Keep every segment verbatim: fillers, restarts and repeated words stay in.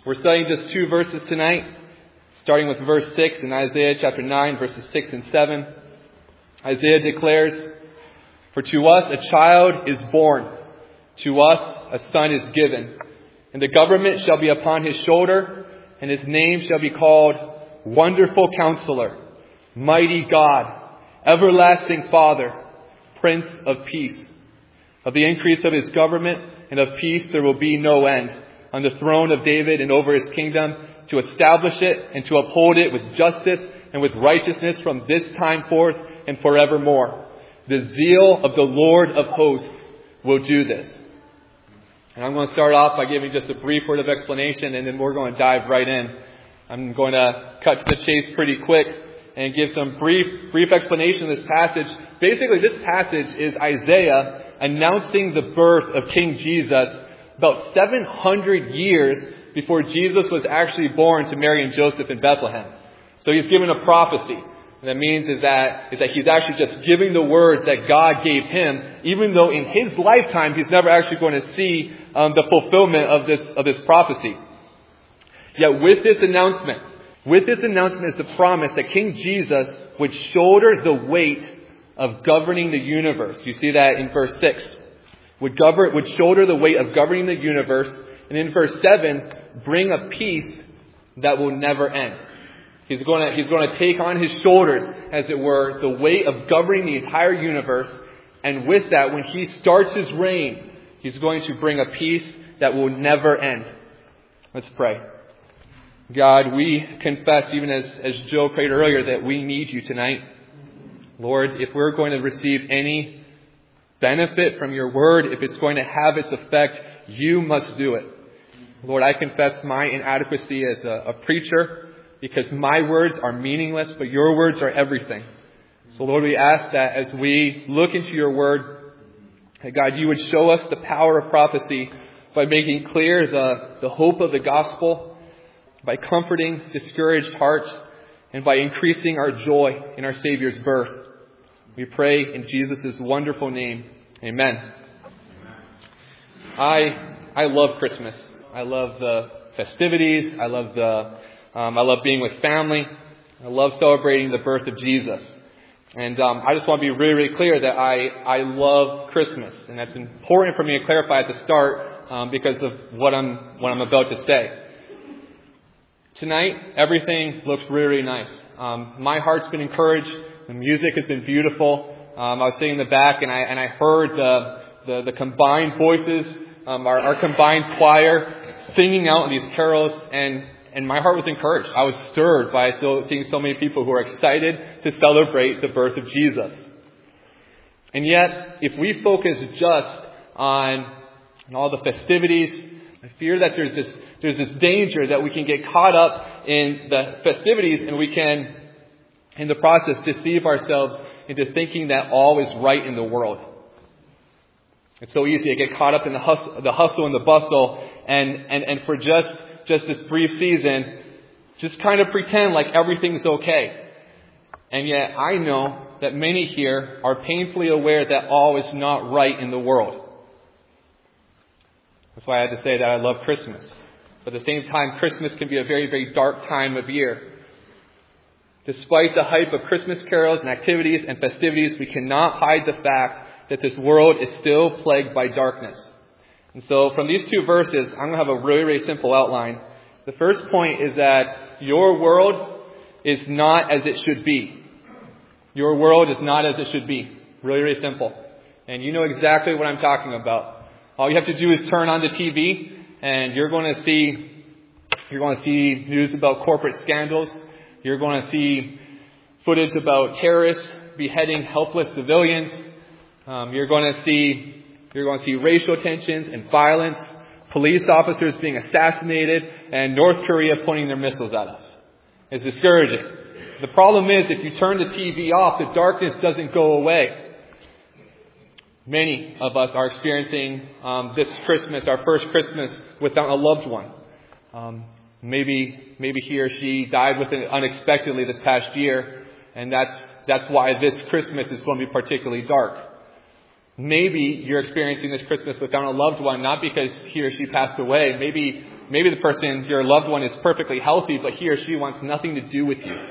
We're studying just two verses tonight, starting with verse six in Isaiah chapter nine, verses six and seven. Isaiah declares, "For to us a child is born, to us a son is given, and the government shall be upon his shoulder, and his name shall be called Wonderful Counselor, Mighty God, Everlasting Father, Prince of Peace. Of the increase of his government and of peace there will be no end, on the throne of David and over his kingdom, to establish it and to uphold it with justice and with righteousness from this time forth and forevermore. The zeal of the Lord of hosts will do this." And I'm going to start off by giving just a brief word of explanation, and then we're going to dive right in. I'm going to cut to the chase pretty quick and give some brief, brief explanation of this passage. Basically, this passage is Isaiah announcing the birth of King Jesus about seven hundred years before Jesus was actually born to Mary and Joseph in Bethlehem. So he's given a prophecy. And that means is that, is that he's actually just giving the words that God gave him, even though in his lifetime he's never actually going to see um, the fulfillment of this, of this prophecy. Yet with this announcement, with this announcement is the promise that King Jesus would shoulder the weight of governing the universe. You see that in verse six. Would govern, would shoulder the weight of governing the universe. And in verse seven, bring a peace that will never end. He's going to, he's going to take on his shoulders, as it were, the weight of governing the entire universe. And with that, when he starts his reign, he's going to bring a peace that will never end. Let's pray. God, we confess, even as, as Joe prayed earlier, that we need you tonight. Lord, if we're going to receive any benefit from your word, if it's going to have its effect, you must do it. Lord, I confess my inadequacy as a, a preacher, because my words are meaningless, but your words are everything. So Lord, we ask that as we look into your word, that God, you would show us the power of prophecy by making clear the, the hope of the gospel, by comforting discouraged hearts, and by increasing our joy in our Savior's birth. We pray in Jesus' wonderful name. Amen. I I love Christmas. I love the festivities. I love the um, I love being with family. I love celebrating the birth of Jesus. And um, I just want to be really, really clear that I I love Christmas, and that's important for me to clarify at the start um, because of what I'm what I'm about to say. Tonight, everything looks really, really nice. Um, my heart's been encouraged. The music has been beautiful. Um, I was sitting in the back, and I and I heard the the, the combined voices, um, our, our combined choir, singing out these carols, and and my heart was encouraged. I was stirred by so, seeing so many people who are excited to celebrate the birth of Jesus. And yet, if we focus just on, on all the festivities, I fear that there's this there's this danger that we can get caught up in the festivities, and we can, in the process, deceive ourselves into thinking that all is right in the world. It's so easy to get caught up in the hustle, the hustle and the bustle, and, and, and for just, just this brief season, just kind of pretend like everything's okay. And yet I know that many here are painfully aware that all is not right in the world. That's why I had to say that I love Christmas. But at the same time, Christmas can be a very, very dark time of year. Despite the hype of Christmas carols and activities and festivities, we cannot hide the fact that this world is still plagued by darkness. And so from these two verses, I'm going to have a really, really simple outline. The first point is that your world is not as it should be. Your world is not as it should be. Really, really simple. And you know exactly what I'm talking about. All you have to do is turn on the T V, and you're going to see, you're going to see news about corporate scandals. You're going to see footage about terrorists beheading helpless civilians. Um, you're going to see you're going to see racial tensions and violence, police officers being assassinated, and North Korea pointing their missiles at us. It's discouraging. The problem is, if you turn the T V off, the darkness doesn't go away. Many of us are experiencing um, this Christmas, our first Christmas, without a loved one. Um, maybe, maybe he or she died with it unexpectedly this past year, and that's that's why this Christmas is going to be particularly dark. Maybe you're experiencing this Christmas without a loved one, not because he or she passed away. Maybe maybe the person, your loved one, is perfectly healthy, but he or she wants nothing to do with you.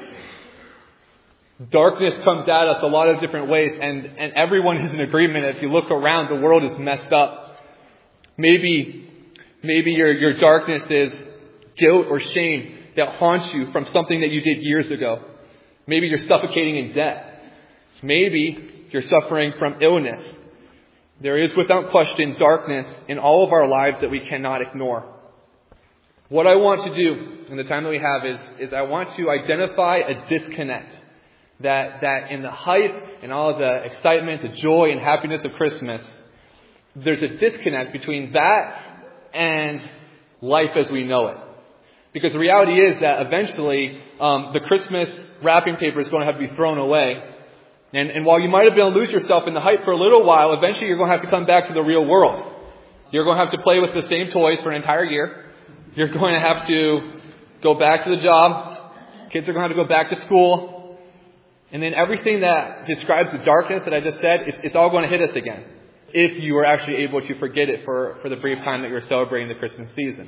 Darkness comes at us a lot of different ways, and, and everyone is in agreement. If you look around, the world is messed up. Maybe, maybe your, your darkness is guilt or shame that haunts you from something that you did years ago. Maybe you're suffocating in debt. Maybe you're suffering from illness. There is, without question, darkness in all of our lives that we cannot ignore. What I want to do in the time that we have is, is I want to identify a disconnect. That, that in the hype and all of the excitement, the joy and happiness of Christmas, there's a disconnect between that and life as we know it. Because the reality is that eventually um, the Christmas wrapping paper is going to have to be thrown away. And, and while you might have been able to lose yourself in the hype for a little while, eventually you're going to have to come back to the real world. You're going to have to play with the same toys for an entire year. You're going to have to go back to the job. Kids are going to have to go back to school. And then everything that describes the darkness that I just said, it's, it's all going to hit us again. If you were actually able to forget it for, for the brief time that you're celebrating the Christmas season.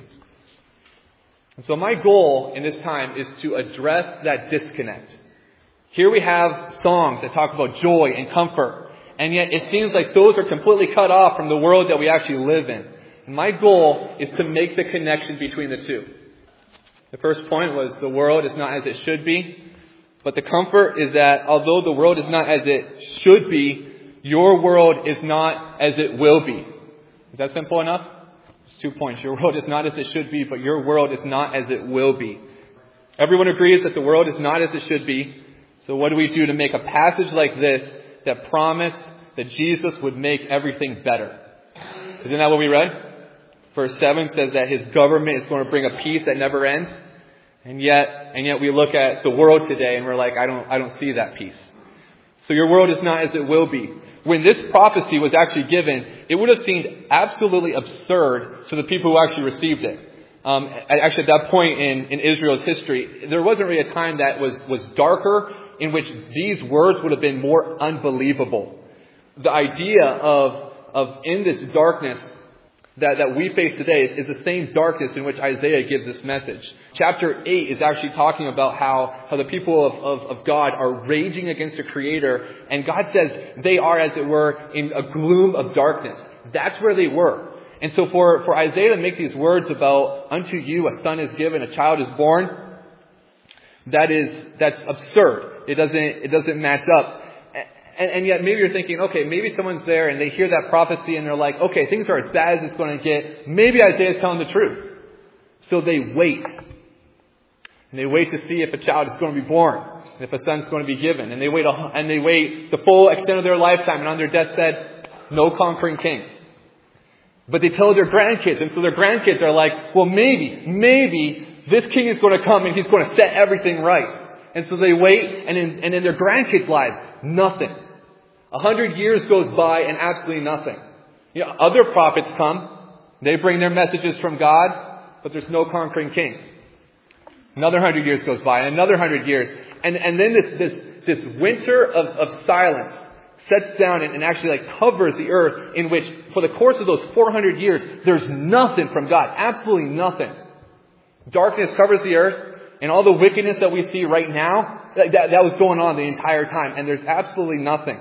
And so my goal in this time is to address that disconnect. Here we have songs that talk about joy and comfort. And yet it seems like those are completely cut off from the world that we actually live in. And my goal is to make the connection between the two. The first point was the world is not as it should be. But the comfort is that although the world is not as it should be, your world is not as it will be. Is that simple enough? It's two points. Your world is not as it should be, but your world is not as it will be. Everyone agrees that the world is not as it should be. So what do we do to make a passage like this that promised that Jesus would make everything better? Isn't that what we read? Verse seven says that his government is going to bring a peace that never ends. And yet, and yet we look at the world today and we're like, I don't, I don't see that peace. So your world is not as it will be. When this prophecy was actually given, it would have seemed absolutely absurd to the people who actually received it. Um, actually, at that point in, in Israel's history, there wasn't really a time that was, was darker in which these words would have been more unbelievable. The idea of, of in this darkness that, that we face today is the same darkness in which Isaiah gives this message. Chapter eight is actually talking about how, how the people of, of, of God are raging against the Creator. And God says they are, as it were, in a gloom of darkness. That's where they were. And so for, for Isaiah to make these words about, unto you a son is given, a child is born, that is, that's absurd. It doesn't, it doesn't match up. And, and yet maybe you're thinking, okay, maybe someone's there and they hear that prophecy and they're like, okay, things are as bad as it's going to get. Maybe Isaiah's telling the truth. So they wait. And they wait to see if a child is going to be born, and if a son's going to be given. And they wait, and they wait the full extent of their lifetime, and on their deathbed, no conquering king. But they tell their grandkids, and so their grandkids are like, well, maybe, maybe this king is going to come and he's going to set everything right. And so they wait, and in, and in their grandkids' lives, nothing. A hundred years goes by and absolutely nothing. You know, other prophets come, they bring their messages from God, but there's no conquering king. Another hundred years goes by, another hundred years. And, and then this, this, this winter of, of silence sets down and, and actually like covers the earth, in which for the course of those four hundred years, there's nothing from God. Absolutely nothing. Darkness covers the earth, and all the wickedness that we see right now, that, that was going on the entire time. And there's absolutely nothing.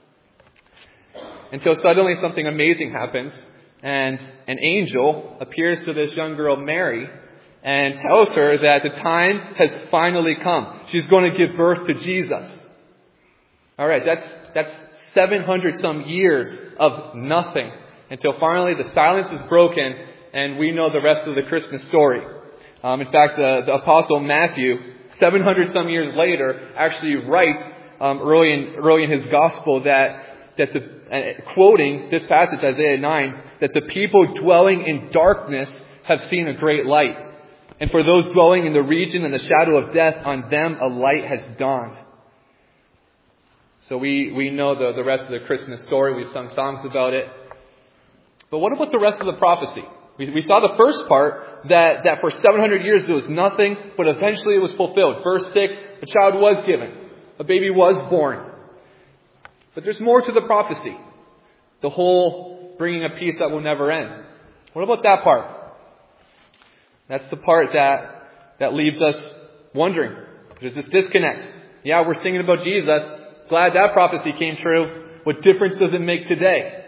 Until suddenly something amazing happens, and an angel appears to this young girl, Mary, and tells her that the time has finally come. She's going to give birth to Jesus. All right, that's that's seven hundred some years of nothing until finally the silence is broken and we know the rest of the Christmas story. Um, in fact, the, the Apostle Matthew, seven hundred some years later, actually writes um, early in early in his Gospel that that the uh, quoting this passage, Isaiah nine, that the people dwelling in darkness have seen a great light. And for those dwelling in the region and the shadow of death, on them a light has dawned. So we, we know the, the rest of the Christmas story. We've sung songs about it. But what about the rest of the prophecy? We, we saw the first part, that, that for seven hundred years there was nothing, but eventually it was fulfilled. Verse six, a child was given. A baby was born. But there's more to the prophecy. The whole bringing a peace that will never end. What about that part? That's the part that, that leaves us wondering. There's this disconnect. Yeah, we're singing about Jesus. Glad that prophecy came true. What difference does it make today?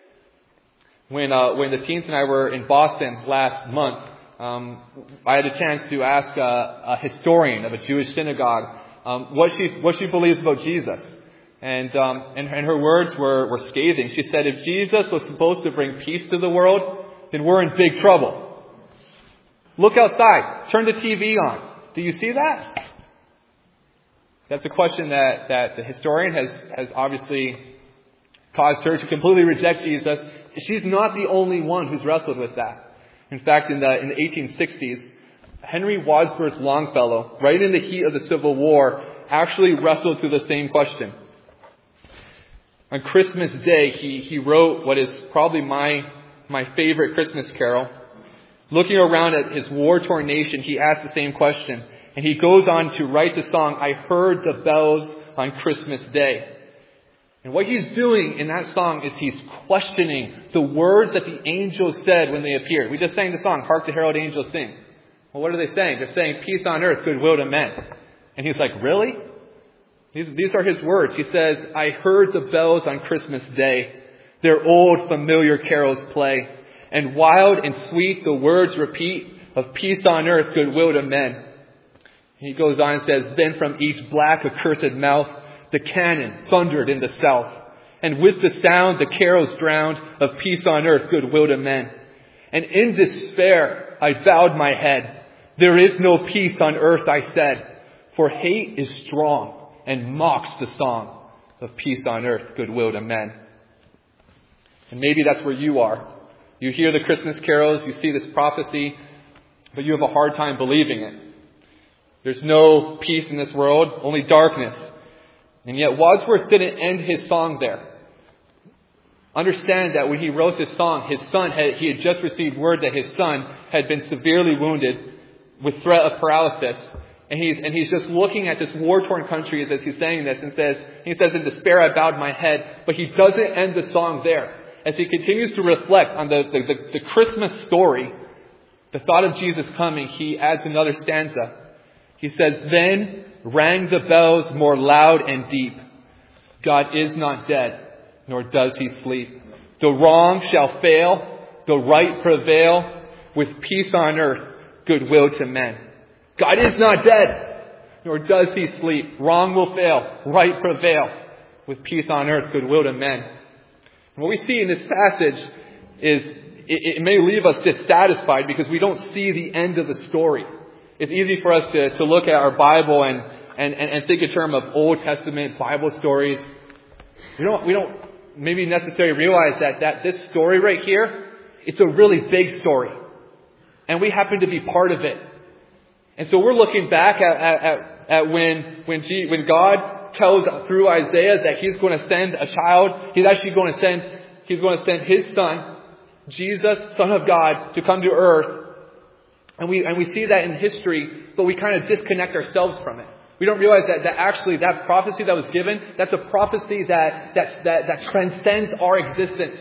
When uh, when the teens and I were in Boston last month, um, I had a chance to ask a, a historian of a Jewish synagogue um, what she what she believes about Jesus. And, um, and and her words were, were scathing. She said, if Jesus was supposed to bring peace to the world, then we're in big trouble. Look outside. Turn the T V on. Do you see that? That's a question that, that the historian has, has obviously caused her to completely reject Jesus. She's not the only one who's wrestled with that. In fact, in the, in the eighteen sixties, Henry Wadsworth Longfellow, right in the heat of the Civil War, actually wrestled through the same question. On Christmas Day, he, he wrote what is probably my, my favorite Christmas carol. Looking around at his war-torn nation, he asked the same question. And he goes on to write the song, I Heard the Bells on Christmas Day. And what he's doing in that song is he's questioning the words that the angels said when they appeared. We just sang the song, Hark the Herald Angels Sing. Well, what are they saying? They're saying, peace on earth, goodwill to men. And he's like, really? These, these are his words. He says, I heard the bells on Christmas Day. Their old familiar carols play. And wild and sweet the words repeat of peace on earth, goodwill to men. And he goes on and says, then from each black accursed mouth, the cannon thundered in the south. And with the sound, the carols drowned of peace on earth, goodwill to men. And in despair, I bowed my head. There is no peace on earth, I said. For hate is strong and mocks the song of peace on earth, goodwill to men. And maybe that's where you are. You hear the Christmas carols, you see this prophecy, but you have a hard time believing it. There's no peace in this world, only darkness. And yet Wadsworth didn't end his song there. Understand that when he wrote this song, his son had, he had just received word that his son had been severely wounded with threat of paralysis. And he's, and he's just looking at this war-torn country as he's saying this and says, he says, in despair I bowed my head. But he doesn't end the song there. As he continues to reflect on the, the, the, the Christmas story, the thought of Jesus coming, he adds another stanza. He says, then rang the bells more loud and deep. God is not dead, nor does he sleep. The wrong shall fail, the right prevail, with peace on earth, goodwill to men. God is not dead, nor does he sleep. Wrong will fail, right prevail, with peace on earth, goodwill to men. And what we see in this passage is it, it may leave us dissatisfied because we don't see the end of the story. It's easy for us to, to look at our Bible and, and, and, and think in terms of Old Testament Bible stories. We don't, we don't maybe necessarily realize that, that this story right here, it's a really big story. And we happen to be part of it. And so we're looking back at, at, at, at when, when, G, when God tells through Isaiah that he's going to send a child. He's actually going to send, he's going to send his son, Jesus, Son of God, to come to earth. And we, and we see that in history, but we kind of disconnect ourselves from it. We don't realize that, that actually that prophecy that was given, that's a prophecy that, that, that, that transcends our existence.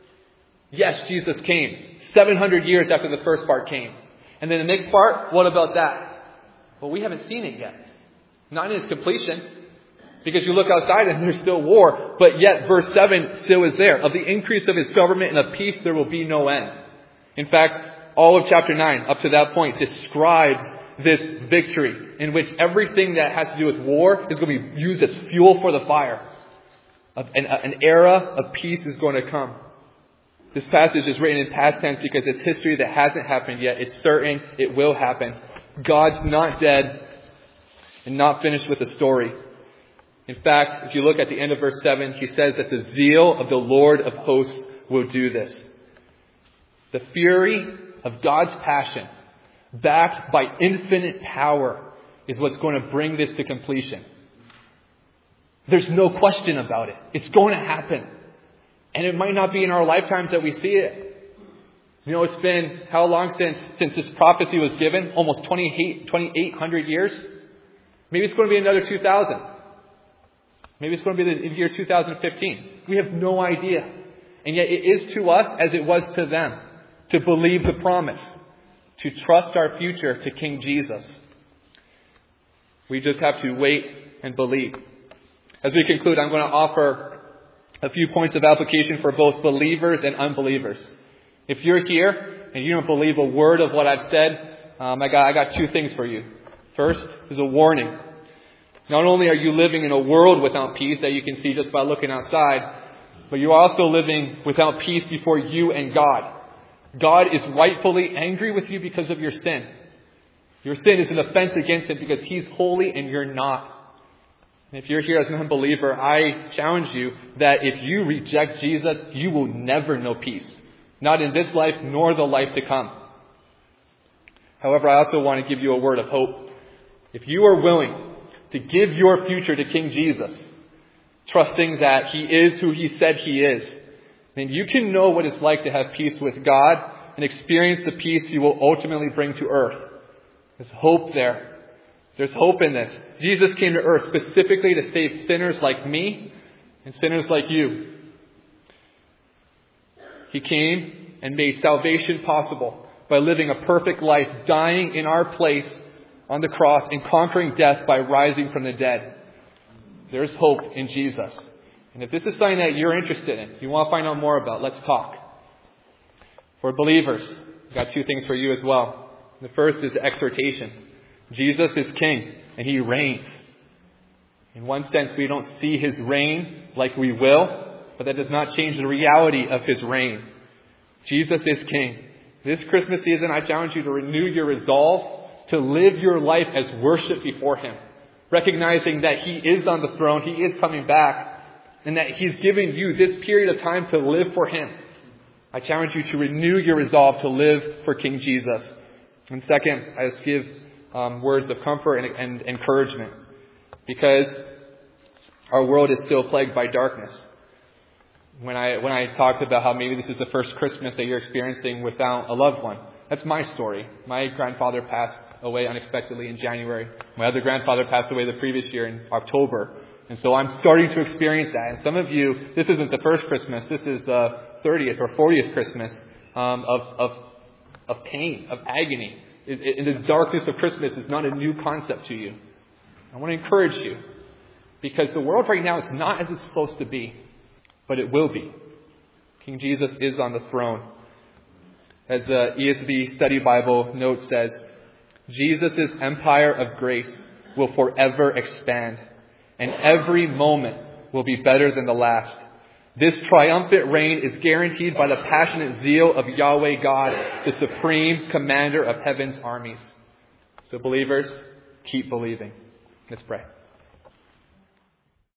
Yes, Jesus came seven hundred years after the first part came. And then the next part, what about that? Well, we haven't seen it yet. Not in its completion. Because you look outside and there's still war. But yet, verse seven still is there. Of the increase of his government and of peace there will be no end. In fact, all of chapter nine, up to that point, describes this victory in which everything that has to do with war is going to be used as fuel for the fire. An, an era of peace is going to come. This passage is written in past tense because it's history that hasn't happened yet. It's certain it will happen. God's not dead and not finished with the story. In fact, if you look at the end of verse seven, he says that the zeal of the Lord of hosts will do this. The fury of God's passion, backed by infinite power, is what's going to bring this to completion. There's no question about it. It's going to happen. And it might not be in our lifetimes that we see it. You know, it's been how long since, since this prophecy was given? Almost twenty-eight hundred years. Maybe it's going to be another two thousand. Maybe it's going to be the year two thousand fifteen. We have no idea. And yet it is to us as it was to them to believe the promise, to trust our future to King Jesus. We just have to wait and believe. As we conclude, I'm going to offer a few points of application for both believers and unbelievers. If you're here and you don't believe a word of what I've said, um, I got I got two things for you. First is a warning. Not only are you living in a world without peace that you can see just by looking outside, but you're also living without peace before you and God. God is rightfully angry with you because of your sin. Your sin is an offense against Him because He's holy and you're not. And if you're here as an unbeliever, I challenge you that if you reject Jesus, you will never know peace. Not in this life, nor the life to come. However, I also want to give you a word of hope. If you are willing to give your future to King Jesus, trusting that He is who He said He is, then you can know what it's like to have peace with God and experience the peace He will ultimately bring to earth. There's hope there. There's hope in this. Jesus came to earth specifically to save sinners like me and sinners like you. He came and made salvation possible by living a perfect life, dying in our place on the cross and conquering death by rising from the dead. There's hope in Jesus. And if this is something that you're interested in, you want to find out more about, let's talk. For believers, I've got two things for you as well. The first is the exhortation. Jesus is King and He reigns. In one sense, we don't see His reign like we will, but that does not change the reality of His reign. Jesus is King. This Christmas season, I challenge you to renew your resolve to live your life as worship before Him, recognizing that He is on the throne, He is coming back, and that He's given you this period of time to live for Him. I challenge you to renew your resolve to live for King Jesus. And second, I just give um, words of comfort and, and encouragement, because our world is still plagued by darkness. When I when I talked about how maybe this is the first Christmas that you're experiencing without a loved one, that's my story. My grandfather passed away unexpectedly in January. My other grandfather passed away the previous year in October. And so I'm starting to experience that. And some of you, this isn't the first Christmas. This is the thirtieth or fortieth Christmas um, of, of of pain, of agony. It, it, the darkness of Christmas is not a new concept to you. I want to encourage you, because the world right now is not as it's supposed to be, but it will be. King Jesus is on the throne. As the E S V Study Bible note says, Jesus' empire of grace will forever expand, and every moment will be better than the last. This triumphant reign is guaranteed by the passionate zeal of Yahweh God, the supreme commander of heaven's armies. So believers, keep believing. Let's pray.